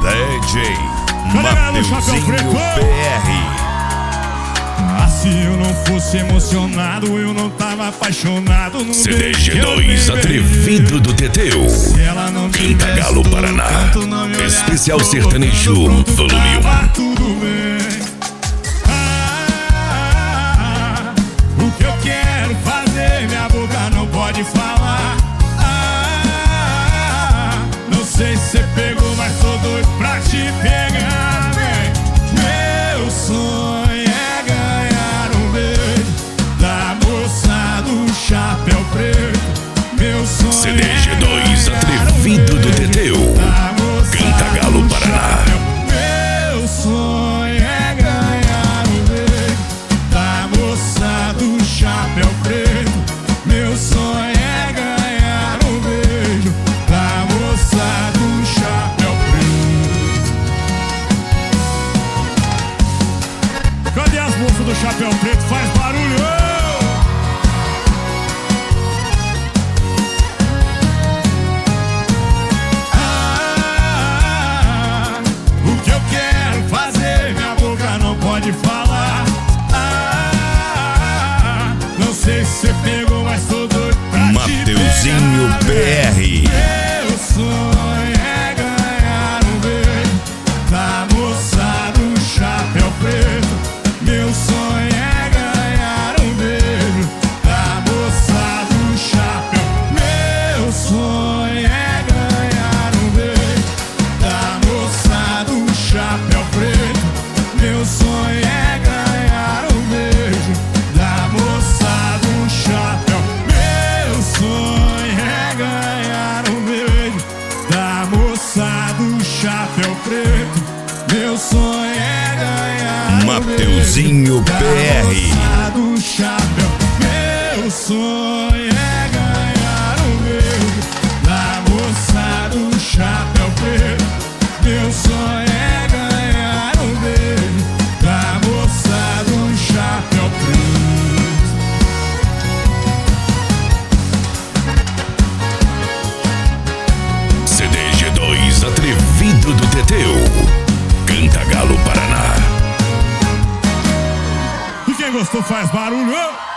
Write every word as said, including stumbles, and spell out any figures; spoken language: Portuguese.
D J Mateuzinho P R. Ah, se eu não fosse emocionado, eu não tava apaixonado no C D G dois Atrevido do Teteu. Cantagalo, Paraná. Especial Sertanejo, volume um. Tudo bem. Ah, o que eu quero fazer, minha boca não pode falar. Ah, não sei se você pegou, mas tô doido pra te pegar, vem. Meu sonho é ganhar um beijo da moça do chapéu preto. Meu sonho C D G dois Atrevido do Teteu. Cantagalo, Paraná. Meu sonho é ganhar um beijo da moça do chapéu preto. Meu sonho é ganhar um beijo da moça do chapéu preto. Cadê as moças do chapéu preto? Faz barulho! Pode falar. Ah, não sei se você pegou, mas tô doido pra Mateuzinho te P R. Meu sonho é ganhar um beijo da moça do chapéu preto. Meu sonho é ganhar um beijo da moça do chapéu. Meu sonho é ganhar um beijo da moça do chapéu preto. Meu sonho é ganhar um beijo da moça do chapéu. Meu sonho é ganhar um beijo da moça do chapéu preto. Meu sonho é ganhar um Mateuzinho beijo P R. da moça do chapéu. Meu sonho é ganhar um beijo da moça do chapéu preto. Meu sonho é ganhar um beijo da moça do chapéu preto. C D G dois Atrevido do Teteu. Cantagalo, Paraná. E quem gostou faz barulho.